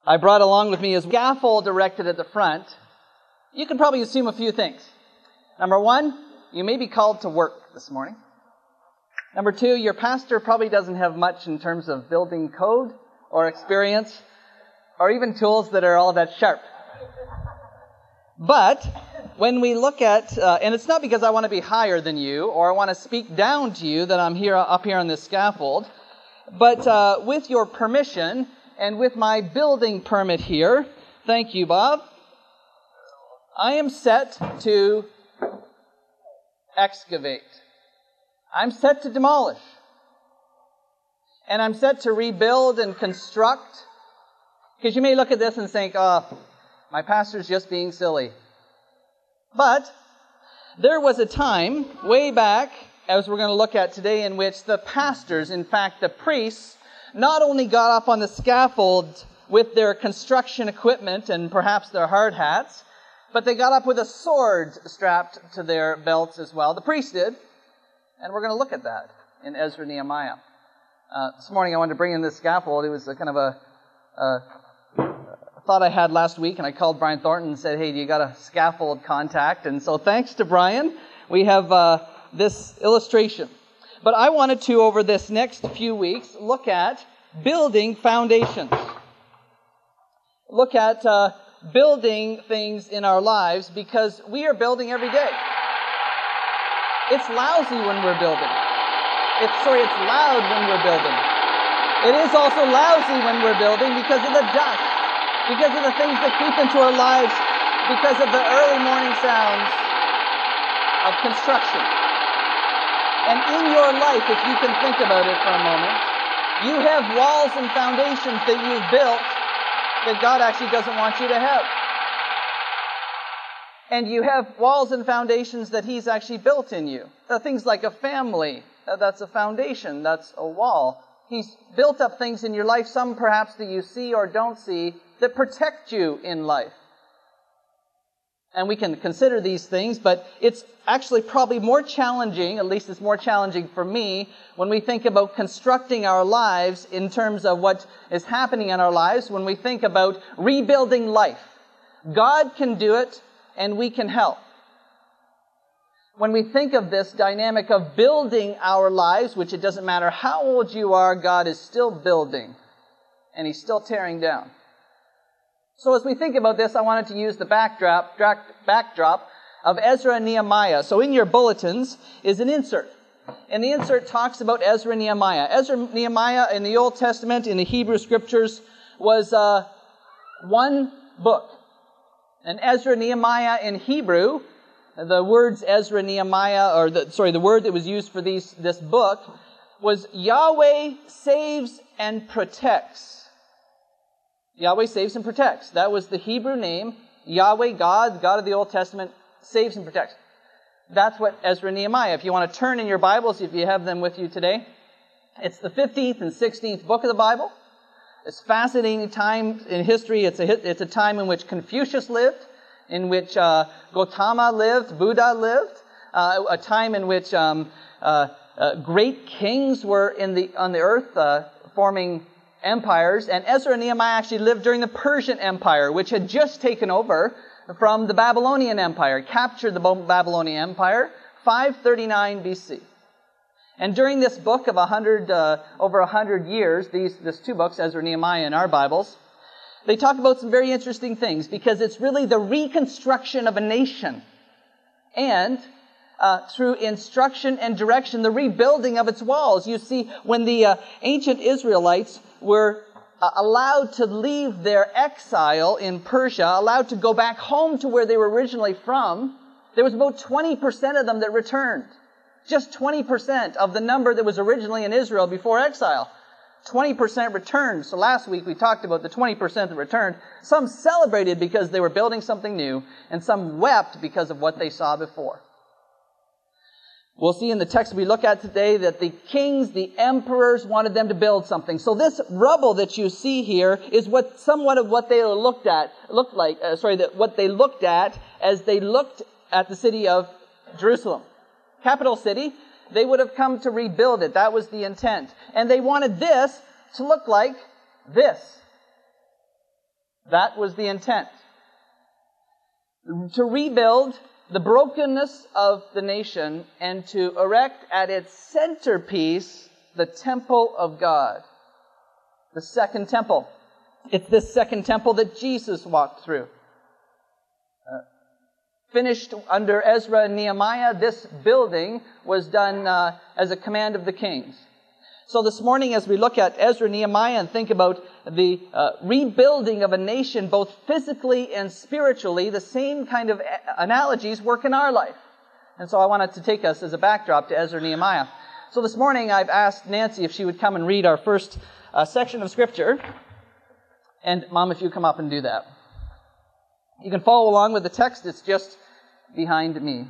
I brought along with me a scaffold erected at the front. You can probably assume a few things. Number one, you may be called to work this morning. Number two, your pastor probably doesn't have much in terms of building code or experience or even tools that are all that sharp. But when we look at, and it's not because I want to be higher than you or I want to speak down to you that I'm up here on this scaffold, but with your permission and with my building permit here, thank you, Bob, I am set to excavate. I'm set to demolish. And I'm set to rebuild and construct. Because you may look at this and think, oh, my pastor's just being silly. But there was a time, way back, as we're going to look at today, in which the pastors, in fact the priests, not only got up on the scaffold with their construction equipment and perhaps their hard hats, but they got up with a sword strapped to their belts as well. The priests did. And we're going to look at that in Ezra and Nehemiah. This morning I wanted to bring in this scaffold. It was a kind of a thought I had last week, and I called Brian Thornton and said, hey, do you got a scaffold contact? And so thanks to Brian, we have this illustration. But I wanted to, over this next few weeks, look at building foundations. Look at building things in our lives, because we are building every day. It's lousy when we're building. It's loud when we're building. It is also lousy when we're building because of the dust, because of the things that creep into our lives, because of the early morning sounds of construction. And in your life, if you can think about it for a moment, you have walls and foundations that you've built that God actually doesn't want you to have. And you have walls and foundations that He's actually built in you. Things like a family, that's a foundation, that's a wall. He's built up things in your life, some perhaps that you see or don't see, that protect you in life. And we can consider these things, but it's actually probably more challenging, at least it's more challenging for me, when we think about constructing our lives in terms of what is happening in our lives, when we think about rebuilding life. God can do it, and we can help. When we think of this dynamic of building our lives, which it doesn't matter how old you are, God is still building, and He's still tearing down. So as we think about this, I wanted to use the backdrop of Ezra and Nehemiah. So in your bulletins is an insert. And the insert talks about Ezra and Nehemiah. Ezra and Nehemiah in the Old Testament, in the Hebrew Scriptures, was one book. And Ezra and Nehemiah in Hebrew, the words Ezra and Nehemiah, the word that was used for this book was Yahweh saves and protects. Yahweh saves and protects. That was the Hebrew name. Yahweh, God, the God of the Old Testament, saves and protects. That's what Ezra and Nehemiah. If you want to turn in your Bibles, if you have them with you today, it's the 15th and 16th book of the Bible. It's a fascinating time in history. It's a time in which Confucius lived, in which Gautama lived, Buddha lived, a time in which great kings were on the earth forming empires. And Ezra and Nehemiah actually lived during the Persian Empire, which had just taken over from the Babylonian Empire, captured the Babylonian Empire, 539 BC. And during this book of over 100 years, these two books, Ezra and Nehemiah in our Bibles, they talk about some very interesting things, because it's really the reconstruction of a nation. And through instruction and direction, the rebuilding of its walls. You see, when the ancient Israelites were allowed to leave their exile in Persia, allowed to go back home to where they were originally from, there was about 20% of them that returned. Just 20% of the number that was originally in Israel before exile. 20% returned. So last week we talked about the 20% that returned. Some celebrated because they were building something new, and some wept because of what they saw before. We'll see in the text we look at today that the kings, the emperors wanted them to build something. So this rubble that you see here is somewhat of what they looked at as they looked at the city of Jerusalem. Capital city. They would have come to rebuild it. That was the intent. And they wanted this to look like this. That was the intent. To rebuild the brokenness of the nation and to erect at its centerpiece the temple of God. The second temple. It's this second temple that Jesus walked through. Finished under Ezra and Nehemiah, this building was done as a command of the kings. So this morning, as we look at Ezra and Nehemiah and think about the rebuilding of a nation, both physically and spiritually, the same kind of analogies work in our life. And so I wanted to take us as a backdrop to Ezra and Nehemiah. So this morning, I've asked Nancy if she would come and read our first section of Scripture. And Mom, if you come up and do that. You can follow along with the text. It's just behind me.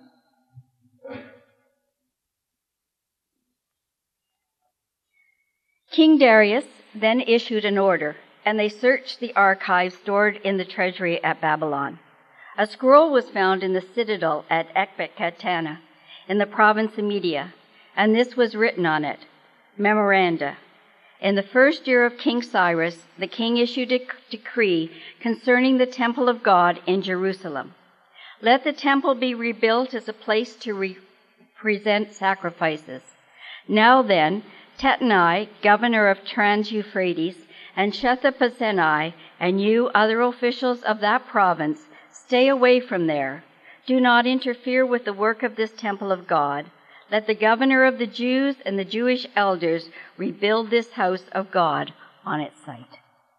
King Darius then issued an order, and they searched the archives stored in the treasury at Babylon. A scroll was found in the citadel at Ecbatana in the province of Media, and this was written on it, Memoranda. In the first year of King Cyrus, the king issued a decree concerning the temple of God in Jerusalem. Let the temple be rebuilt as a place to present sacrifices. Now then, Tattenai, governor of Trans-Euphrates, and Shethar-Bozenai, and you other officials of that province, stay away from there. Do not interfere with the work of this temple of God. Let the governor of the Jews and the Jewish elders rebuild this house of God on its site.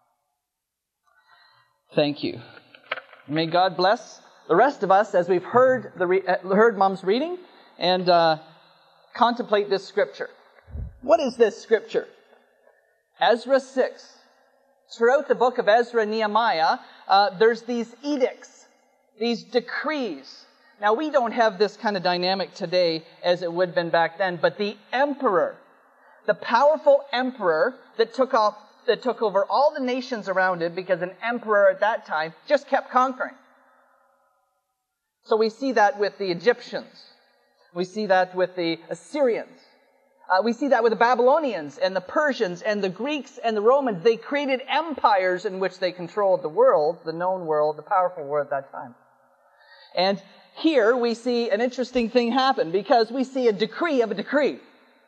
Thank you. May God bless the rest of us as we've heard Mom's reading and contemplate this scripture. What is this scripture? Ezra 6. Throughout the book of Ezra and Nehemiah, there's these edicts, these decrees. Now, we don't have this kind of dynamic today as it would have been back then, but the emperor, the powerful emperor that took over all the nations around it, because an emperor at that time just kept conquering. So we see that with the Egyptians. We see that with the Assyrians. We see that with the Babylonians and the Persians and the Greeks and the Romans. They created empires in which they controlled the world, the known world, the powerful world at that time. And here we see an interesting thing happen because we see a decree of a decree.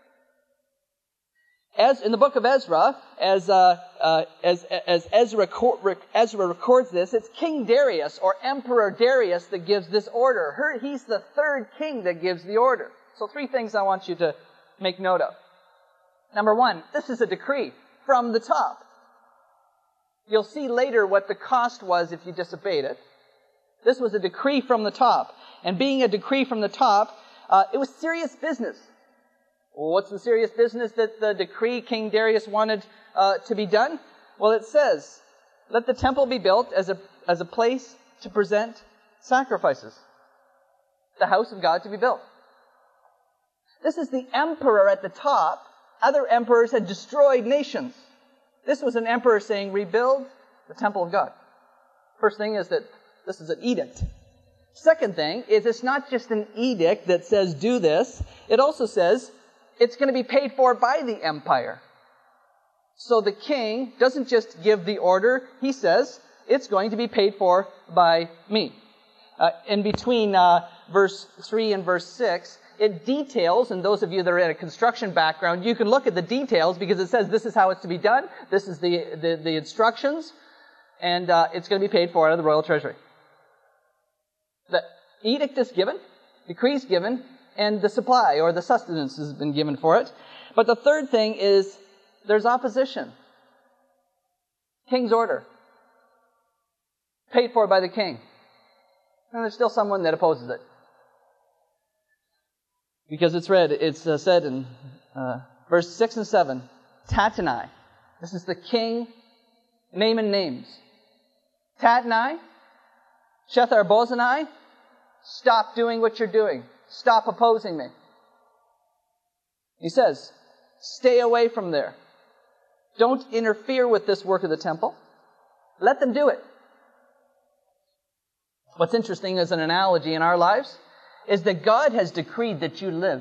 As in the book of Ezra, as Ezra records this, it's King Darius or Emperor Darius that gives this order. He's the third king that gives the order. So 3 things I want you to make note of. Number 1, this is a decree from the top. You'll see later what the cost was if you disobeyed it. This was a decree from the top. And being a decree from the top, it was serious business. Well, what's the serious business that the decree King Darius wanted to be done? Well, it says, let the temple be built as a place to present sacrifices. The house of God to be built. This is the emperor at the top. Other emperors had destroyed nations. This was an emperor saying, rebuild the temple of God. First thing is that this is an edict. Second thing is it's not just an edict that says do this. It also says it's going to be paid for by the empire. So the king doesn't just give the order. He says it's going to be paid for by me. In between verse 3 and verse 6, it details, and those of you that are in a construction background, you can look at the details because it says this is how it's to be done. This is the instructions, and it's going to be paid for out of the royal treasury. The edict is given, decree is given, and the supply or the sustenance has been given for it. But the third thing is there's opposition. King's order. Paid for by the king. And there's still someone that opposes it. Because it's said in verse 6 and 7, Tattenai. This is the king, name and names. Tattenai, Shethar-Bozenai, stop doing what you're doing. Stop opposing me. He says, stay away from there. Don't interfere with this work of the temple. Let them do it. What's interesting as an analogy in our lives is that God has decreed that you live.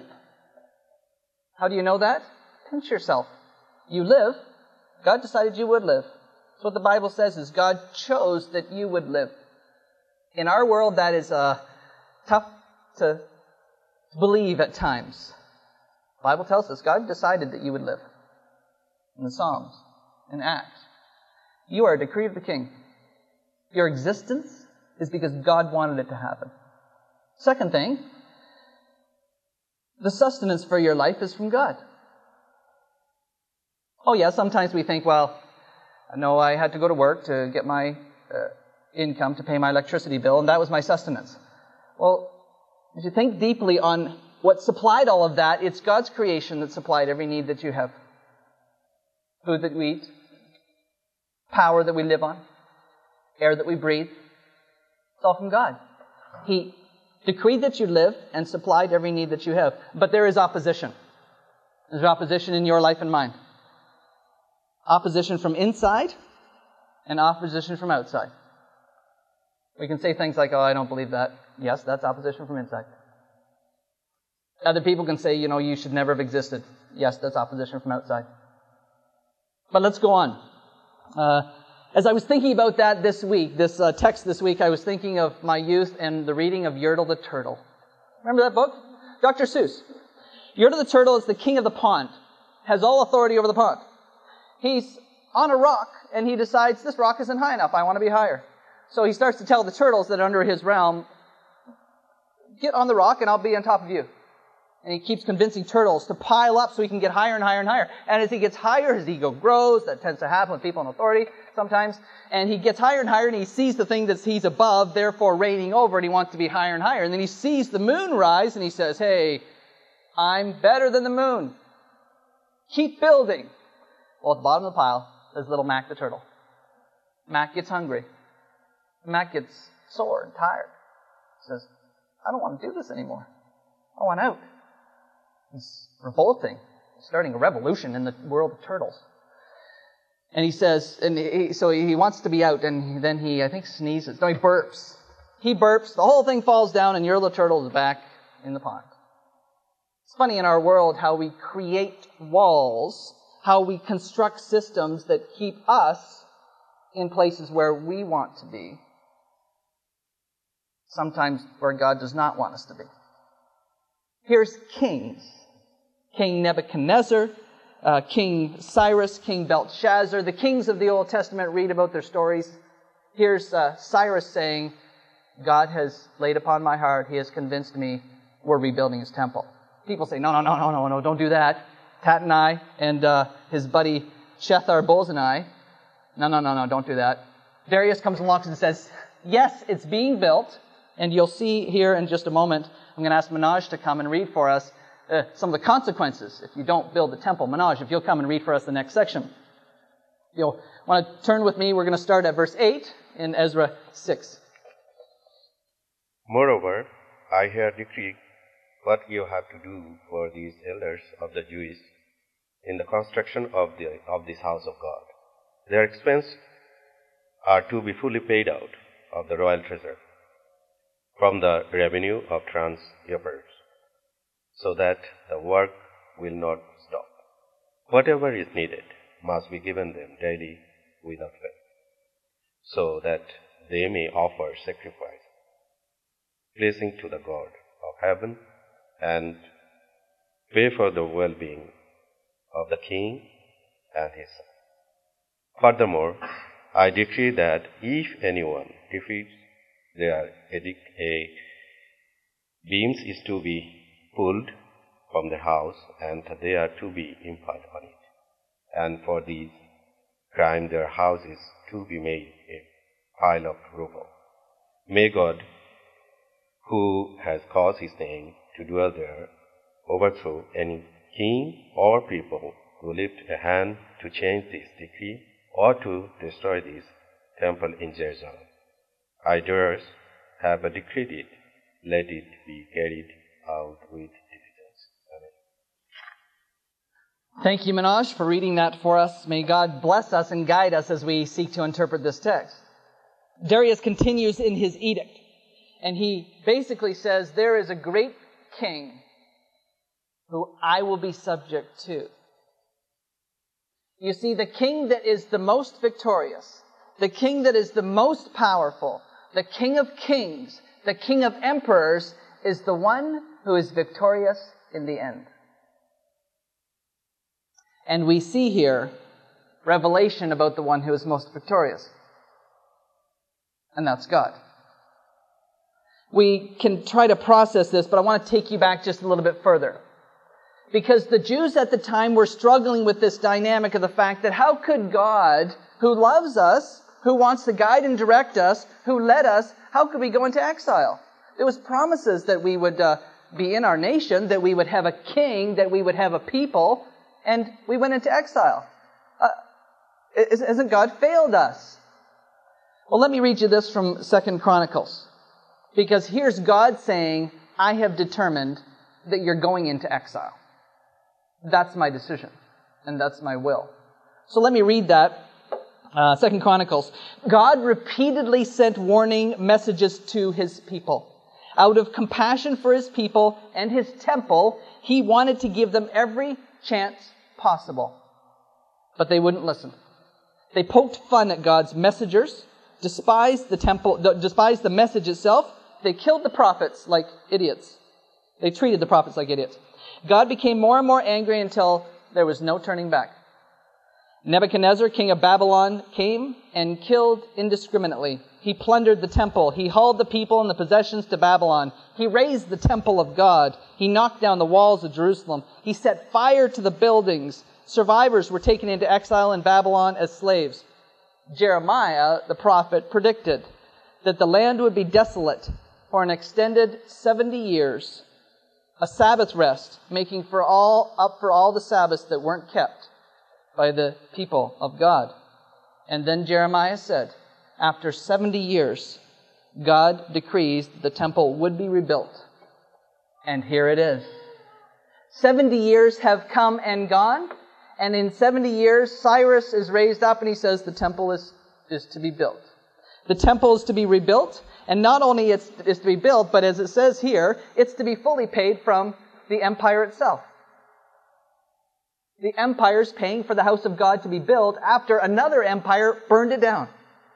How do you know that? Pinch yourself. You live. God decided you would live. So what the Bible says is God chose that you would live. In our world, that is tough to believe at times. The Bible tells us God decided that you would live. In the Psalms, in Acts. You are a decree of the King. Your existence is because God wanted it to happen. Second thing, the sustenance for your life is from God. Oh yeah, sometimes we think, well, no, I had to go to work to get my income to pay my electricity bill, and that was my sustenance. Well, if you think deeply on what supplied all of that, it's God's creation that supplied every need that you have. Food that we eat, power that we live on, air that we breathe. It's all from God. He decreed that you live and supplied every need that you have. But there is opposition. There's opposition in your life and mine. Opposition from inside and opposition from outside. We can say things like, oh, I don't believe that. Yes, that's opposition from inside. Other people can say, you should never have existed. Yes, that's opposition from outside. But let's go on. As I was thinking about that this week, this text this week, I was thinking of my youth and the reading of Yertle the Turtle. Remember that book? Dr. Seuss. Yertle the Turtle is the king of the pond, has all authority over the pond. He's on a rock, and he decides, this rock isn't high enough, I want to be higher. So he starts to tell the turtles that are under his realm, get on the rock and I'll be on top of you. And he keeps convincing turtles to pile up so he can get higher and higher and higher. And as he gets higher, his ego grows. That tends to happen with people in authority sometimes. And he gets higher and higher, and he sees the thing that he's above, therefore reigning over, and he wants to be higher and higher. And then he sees the moon rise, and he says, hey, I'm better than the moon. Keep building. Well, at the bottom of the pile, there's little Mac the turtle. Mac gets hungry. Mac gets sore and tired. He says, I don't want to do this anymore. I want out. He's revolting. He's starting a revolution in the world of turtles. And he says, so he wants to be out, and then he, I think, sneezes. No, he burps. He burps, the whole thing falls down, and Yertle the Turtle is back in the pond. It's funny in our world how we create walls, how we construct systems that keep us in places where we want to be. Sometimes where God does not want us to be. Here's kings. King Nebuchadnezzar, King Cyrus, King Belshazzar. The kings of the Old Testament, read about their stories. Here's Cyrus saying, God has laid upon my heart, He has convinced me we're rebuilding His temple. People say, no, don't do that. Tattenai and his buddy Shethar-Bozenai, no, don't do that. Darius comes along and says, yes, it's being built, and you'll see here in just a moment, I'm going to ask Manoj to come and read for us some of the consequences if you don't build the temple. Manoj, if you'll come and read for us the next section. You'll want to turn with me. We're going to start at verse 8 in Ezra 6. Moreover, I here decree what you have to do for these elders of the Jews in the construction of this house of God. Their expense are to be fully paid out of the royal treasure from the revenue of transusurers, so that the work will not stop. Whatever is needed must be given them daily without fail, so that they may offer sacrifice, pleasing to the God of heaven, and pay for the well-being of the king and his son. Furthermore, I decree that if anyone defeats their edict, beams is to be pulled from the house, and they are to be impaled on it. And for these crime their house is to be made a pile of rubble. May God, who has caused His name to dwell there, overthrow any king or people who lift a hand to change this decree or to destroy this temple in Jerusalem. I durst have decreed it, let it be carried out with diligence. Amen. Thank you, Manoj, for reading that for us. May God bless us and guide us as we seek to interpret this text. Darius continues in his edict, and he basically says, there is a great king who I will be subject to. You see, the king that is the most victorious, the king that is the most powerful, the King of Kings, the King of Emperors, is the one who is victorious in the end. And we see here revelation about the one who is most victorious. And that's God. We can try to process this, but I want to take you back just a little bit further. Because the Jews at the time were struggling with this dynamic of the fact that how could God, who loves us, who wants to guide and direct us, who led us, how could we go into exile? There was promises that we would be in our nation, that we would have a king, that we would have a people, and we went into exile. Hasn't God failed us? Well, let me read you this from 2 Chronicles. Because here's God saying, I have determined that you're going into exile. That's my decision, and that's my will. So let me read that. 2 Chronicles. God repeatedly sent warning messages to His people. Out of compassion for His people and His temple, He wanted to give them every chance possible. But they wouldn't listen. They poked fun at God's messengers, despised the message itself. They killed the prophets like idiots. They treated the prophets like idiots. God became more and more angry until there was no turning back. Nebuchadnezzar, king of Babylon, came and killed indiscriminately. He plundered the temple. He hauled the people and the possessions to Babylon. He razed the temple of God. He knocked down the walls of Jerusalem. He set fire to the buildings. Survivors were taken into exile in Babylon as slaves. Jeremiah, the prophet, predicted that the land would be desolate for an extended 70 years, a Sabbath rest, making up for all the Sabbaths that weren't kept by the people of God. And then Jeremiah said, after 70 years, God decrees that the temple would be rebuilt. And here it is. 70 years have come and gone, and in 70 years, Cyrus is raised up and he says the temple is to be built. The temple is to be rebuilt, and not only is to be built, but as it says here, it's to be fully paid from the empire itself. The empire's paying for the house of God to be built after another empire burned it down.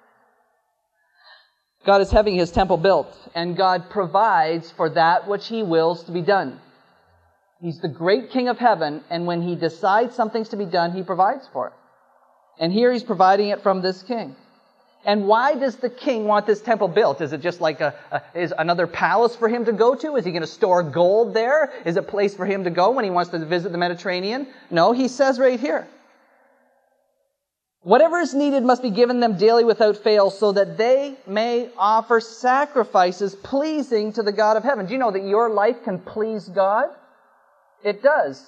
God is having His temple built, and God provides for that which He wills to be done. He's the great King of heaven, and when He decides something's to be done, He provides for it. And here He's providing it from this king. And why does the king want this temple built? Is it just like is another palace for him to go to? Is he going to store gold there? Is it a place for him to go when he wants to visit the Mediterranean? No, he says right here, whatever is needed must be given them daily without fail, so that they may offer sacrifices pleasing to the God of heaven. Do you know that your life can please God? It does.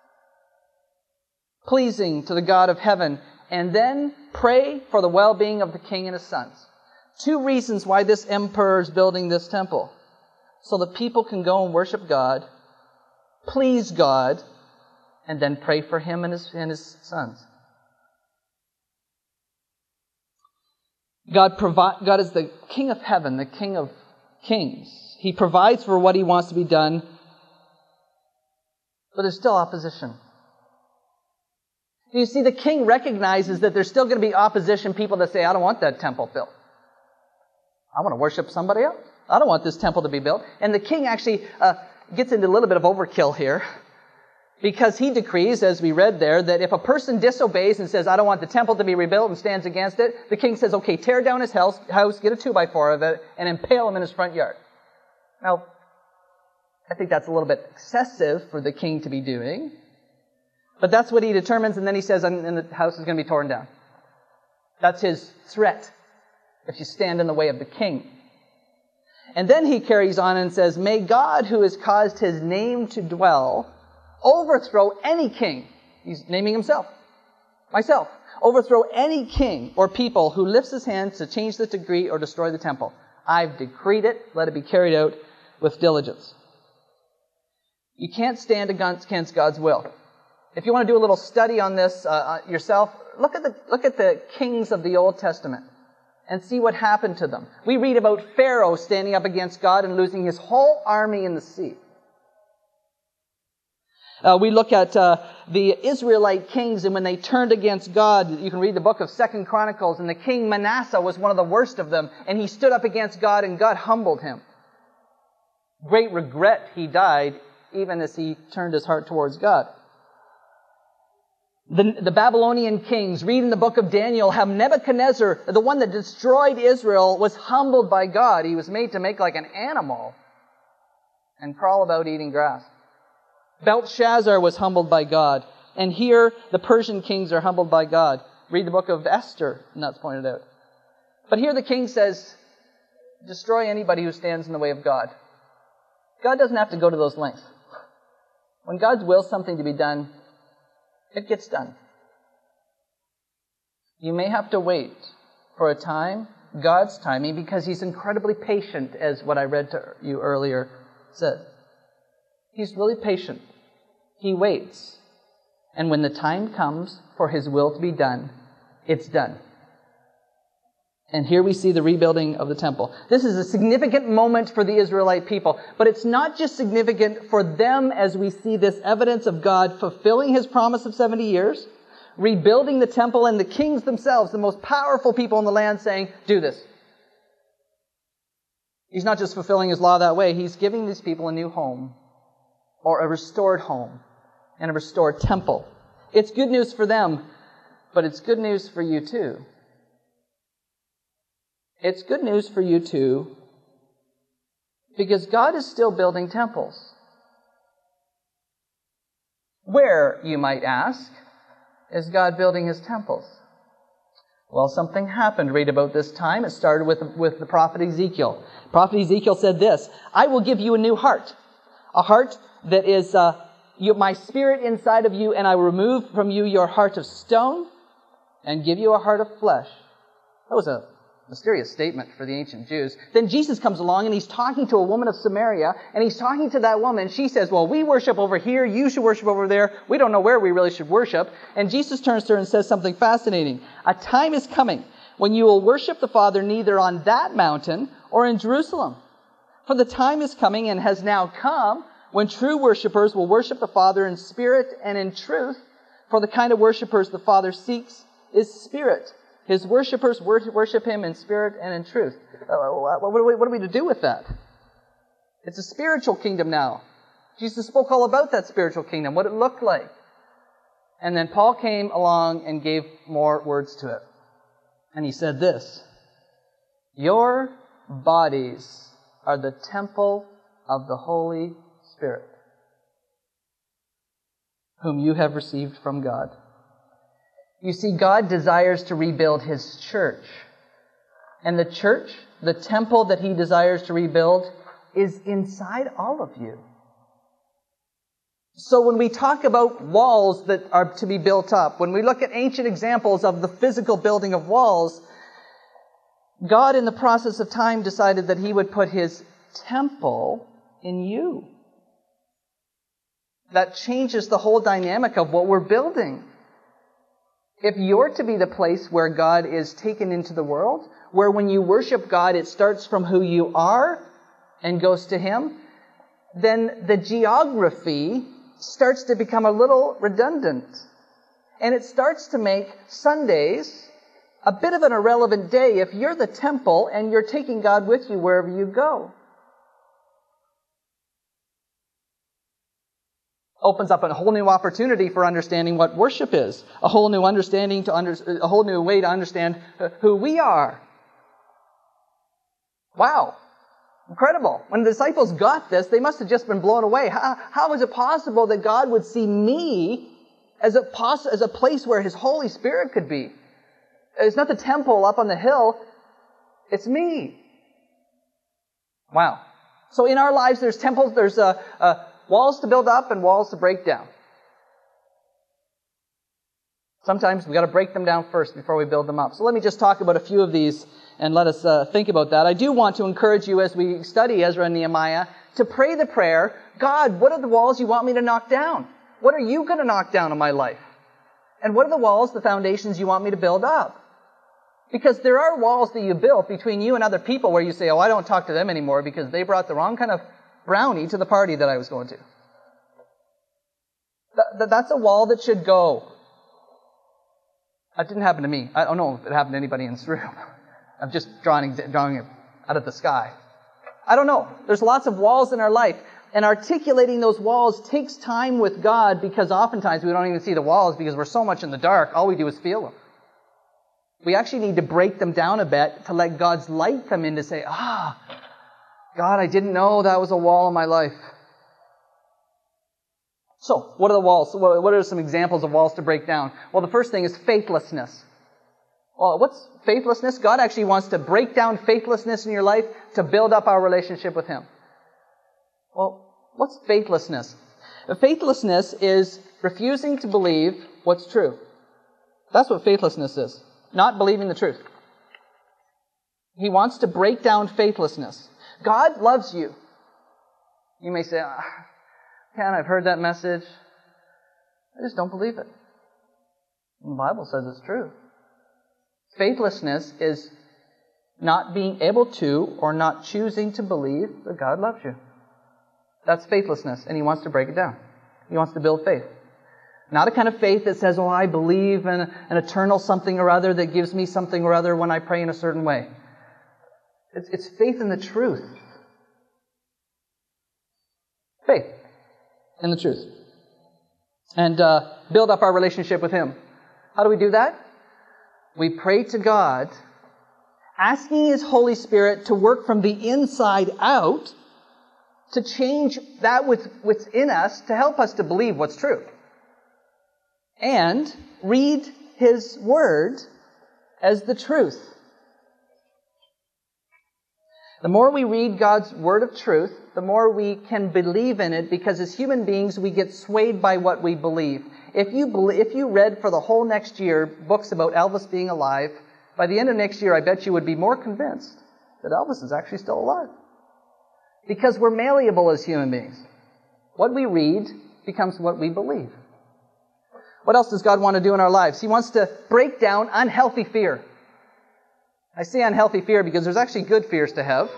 Pleasing to the God of heaven. And then pray for the well-being of the king and his sons. 2 reasons why this emperor is building this temple. So that people can go and worship God, please God, and then pray for him and his sons. God is the King of heaven, the King of kings. He provides for what He wants to be done, but there's still opposition. You see, the king recognizes that there's still going to be opposition, people that say, I don't want that temple built. I want to worship somebody else. I don't want this temple to be built. And the king actually gets into a little bit of overkill here, because he decrees, as we read there, that if a person disobeys and says, I don't want the temple to be rebuilt, and stands against it, the king says, okay, tear down his house, get a 2x4 of it, and impale him in his front yard. Now, I think that's a little bit excessive for the king to be doing. But that's what he determines, and then he says, and the house is going to be torn down. That's his threat, if you stand in the way of the king. And then he carries on and says, may God, who has caused His name to dwell, overthrow any king. He's naming himself. Myself. Overthrow any king or people who lifts his hands to change the decree or destroy the temple. I've decreed it. Let it be carried out with diligence. You can't stand against God's will. If you want to do a little study on this yourself, look at the kings of the Old Testament and see what happened to them. We read about Pharaoh standing up against God and losing his whole army in the sea. We look at the Israelite kings, and when they turned against God, you can read the book of 2 Chronicles, and the king Manasseh was one of the worst of them, and he stood up against God, and God humbled him. Great regret he died, even as he turned his heart towards God. The Babylonian kings, read in the book of Daniel, how Nebuchadnezzar, the one that destroyed Israel, was humbled by God. He was made to make like an animal and crawl about eating grass. Belshazzar was humbled by God. And here, the Persian kings are humbled by God. Read the book of Esther, and that's pointed out. But here the king says, destroy anybody who stands in the way of God. God doesn't have to go to those lengths. When God wills something to be done, it gets done. You may have to wait for a time, God's timing, because He's incredibly patient, as what I read to you earlier said. He's really patient. He waits. And when the time comes for His will to be done, it's done. And here we see the rebuilding of the temple. This is a significant moment for the Israelite people. But it's not just significant for them as we see this evidence of God fulfilling His promise of 70 years, rebuilding the temple, and the kings themselves, the most powerful people in the land, saying, do this. He's not just fulfilling His law that way. He's giving these people a new home, or a restored home, and a restored temple. It's good news for them, but it's good news for you too. It's good news for you too, because God is still building temples. Where, you might ask, is God building His temples? Well, something happened right about this time. It started with the prophet Ezekiel. Prophet Ezekiel said this, I will give you a new heart, a heart that is my spirit inside of you, and I will remove from you your heart of stone and give you a heart of flesh. That was a mysterious statement for the ancient Jews. Then Jesus comes along and He's talking to a woman of Samaria, and He's talking to that woman. She says, well, we worship over here, you should worship over there. We don't know where we really should worship. And Jesus turns to her and says something fascinating. A time is coming when you will worship the Father neither on that mountain or in Jerusalem. For the time is coming and has now come when true worshipers will worship the Father in spirit and in truth. For the kind of worshipers the Father seeks is spirit. His worshipers worship Him in spirit and in truth. What are we to do with that? It's a spiritual kingdom now. Jesus spoke all about that spiritual kingdom, what it looked like. And then Paul came along and gave more words to it. And he said this, your bodies are the temple of the Holy Spirit, whom you have received from God. You see, God desires to rebuild His church. And the church, the temple that He desires to rebuild, is inside all of you. So when we talk about walls that are to be built up, when we look at ancient examples of the physical building of walls, God in the process of time decided that He would put His temple in you. That changes the whole dynamic of what we're building. If you're to be the place where God is taken into the world, where when you worship God, it starts from who you are and goes to Him, then the geography starts to become a little redundant. And it starts to make Sundays a bit of an irrelevant day if you're the temple and you're taking God with you wherever you go. Opens up a whole new opportunity for understanding what worship is. A whole new understanding a whole new way to understand who we are. Wow. Incredible. When the disciples got this, they must have just been blown away. How is it possible that God would see me as a place where His Holy Spirit could be? It's not the temple up on the hill. It's me. Wow. So in our lives, there's temples, there's walls to build up and walls to break down. Sometimes we've got to break them down first before we build them up. So let me just talk about a few of these and let us think about that. I do want to encourage you as we study Ezra and Nehemiah to pray the prayer, God, what are the walls you want me to knock down? What are you going to knock down in my life? And what are the walls, the foundations you want me to build up? Because there are walls that you built between you and other people where you say, oh, I don't talk to them anymore because they brought the wrong kind of brownie to the party that I was going to. That's a wall that should go. That didn't happen to me. I don't know if it happened to anybody in this room. I'm just drawing it out of the sky. I don't know. There's lots of walls in our life. And articulating those walls takes time with God, because oftentimes we don't even see the walls because we're so much in the dark. All we do is feel them. We actually need to break them down a bit to let God's light come in to say, God, I didn't know that was a wall in my life. So, what are the walls? What are some examples of walls to break down? Well, the first thing is faithlessness. Well, what's faithlessness? God actually wants to break down faithlessness in your life to build up our relationship with Him. Well, what's faithlessness? Faithlessness is refusing to believe what's true. That's what faithlessness is. Not believing the truth. He wants to break down faithlessness. God loves you. You may say, Ken, I've heard that message. I just don't believe it. The Bible says it's true. Faithlessness is not being able to or not choosing to believe that God loves you. That's faithlessness, and He wants to break it down. He wants to build faith. Not a kind of faith that says, I believe in an eternal something or other that gives me something or other when I pray in a certain way. It's faith in the truth. Faith in the truth. And build up our relationship with Him. How do we do that? We pray to God, asking His Holy Spirit to work from the inside out to change that within us to help us to believe what's true. And read His Word as the truth. The more we read God's Word of truth, the more we can believe in it, because as human beings we get swayed by what we believe. If you read for the whole next year books about Elvis being alive, by the end of next year I bet you would be more convinced that Elvis is actually still alive. Because we're malleable as human beings. What we read becomes what we believe. What else does God want to do in our lives? He wants to break down unhealthy fear. I say unhealthy fear because there's actually good fears to have.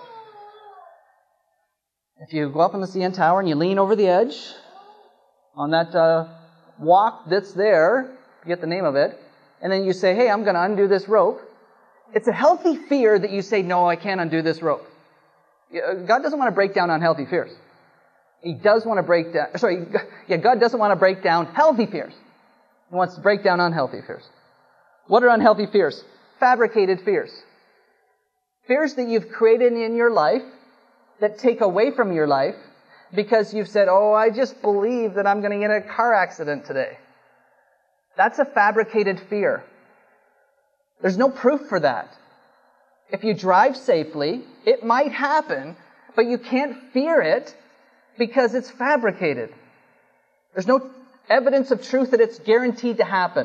If you go up on the CN Tower and you lean over the edge on that walk that's there, forget the name of it, and then you say, hey, I'm going to undo this rope. It's a healthy fear that you say, no, I can't undo this rope. God doesn't want to break down unhealthy fears. He does want to break down, God doesn't want to break down healthy fears. He wants to break down unhealthy fears. What are unhealthy fears? Fabricated fears. Fears that you've created in your life that take away from your life because you've said, I just believe that I'm going to get in a car accident today. That's a fabricated fear. There's no proof for that. If you drive safely, it might happen, but you can't fear it because it's fabricated. There's no evidence of truth that it's guaranteed to happen.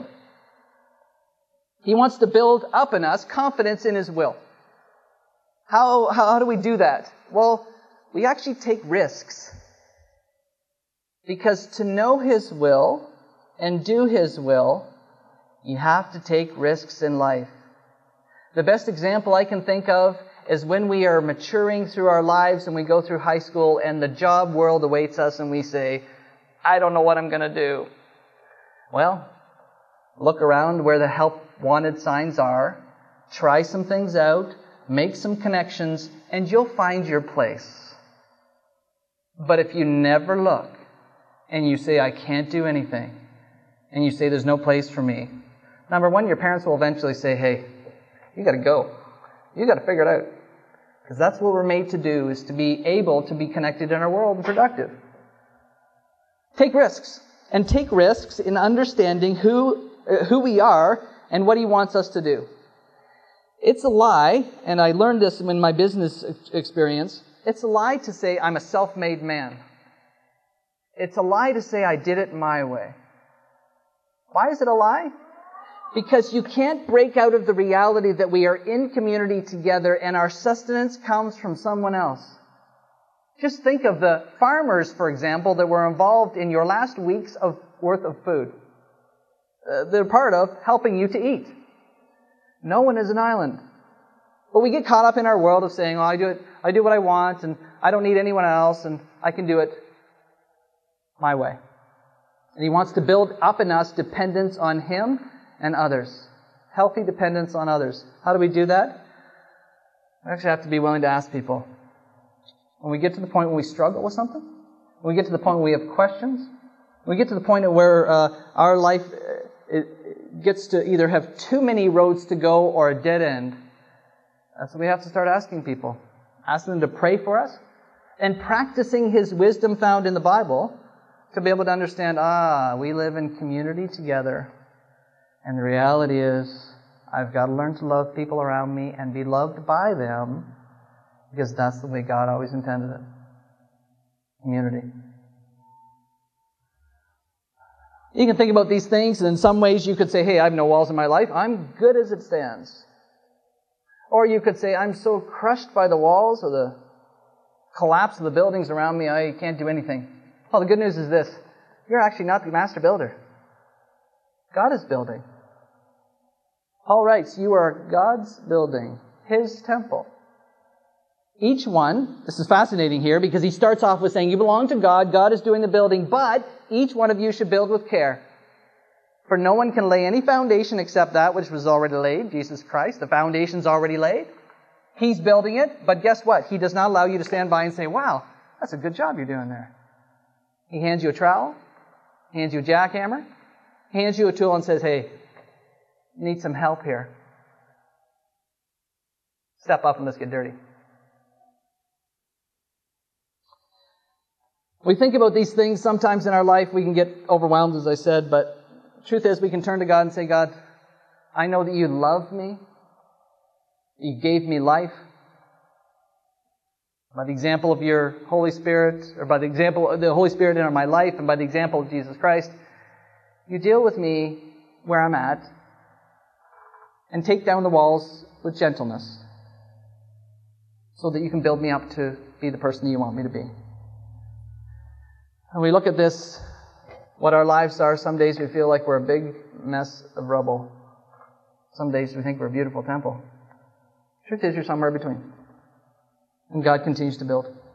He wants to build up in us confidence in His will. How do we do that? Well, we actually take risks. Because to know His will and do His will, you have to take risks in life. The best example I can think of is when we are maturing through our lives and we go through high school and the job world awaits us and we say, I don't know what I'm going to do. Well, look around where the help wanted signs are, try some things out, make some connections, and you'll find your place. But if you never look and you say, I can't do anything, and you say, there's no place for me, number one, your parents will eventually say, hey, you got to go. You got to figure it out. Because that's what we're made to do, is to be able to be connected in our world and productive. Take risks. And take risks in understanding who we are and what He wants us to do. It's a lie, and I learned this in my business experience, it's a lie to say I'm a self-made man. It's a lie to say I did it my way. Why is it a lie? Because you can't break out of the reality that we are in community together and our sustenance comes from someone else. Just think of the farmers, for example, that were involved in your last week's worth of food. They're part of helping you to eat. No one is an island. But we get caught up in our world of saying, I do what I want, and I don't need anyone else, and I can do it my way. And He wants to build up in us dependence on Him and others. Healthy dependence on others. How do we do that? We actually have to be willing to ask people. When we get to the point when we struggle with something, when we get to the point when we have questions, when we get to the point where our life it gets to either have too many roads to go or a dead end, so we have to start asking people. Asking them to pray for us and practicing His wisdom found in the Bible to be able to understand, we live in community together. And the reality is, I've got to learn to love people around me and be loved by them, because that's the way God always intended it. Community. You can think about these things, and in some ways you could say, hey, I have no walls in my life. I'm good as it stands. Or you could say, I'm so crushed by the walls or the collapse of the buildings around me, I can't do anything. Well, the good news is this. You're actually not the master builder. God is building. Paul writes, you are God's building, His temple. Each one, this is fascinating here because he starts off with saying, you belong to God, God is doing the building, but each one of you should build with care. For no one can lay any foundation except that which was already laid, Jesus Christ. The foundation's already laid. He's building it, but guess what? He does not allow you to stand by and say, wow, that's a good job you're doing there. He hands you a trowel, hands you a jackhammer, hands you a tool and says, hey, you need some help here. Step up and let's get dirty. We think about these things sometimes in our life, we can get overwhelmed, as I said, but the truth is we can turn to God and say, God, I know that you love me. You gave me life. By the example of your Holy Spirit, or by the example of the Holy Spirit in my life, and by the example of Jesus Christ, you deal with me where I'm at and take down the walls with gentleness so that you can build me up to be the person you want me to be. And we look at this, what our lives are. Some days we feel like we're a big mess of rubble. Some days we think we're a beautiful temple. Truth is, you're somewhere between. And God continues to build.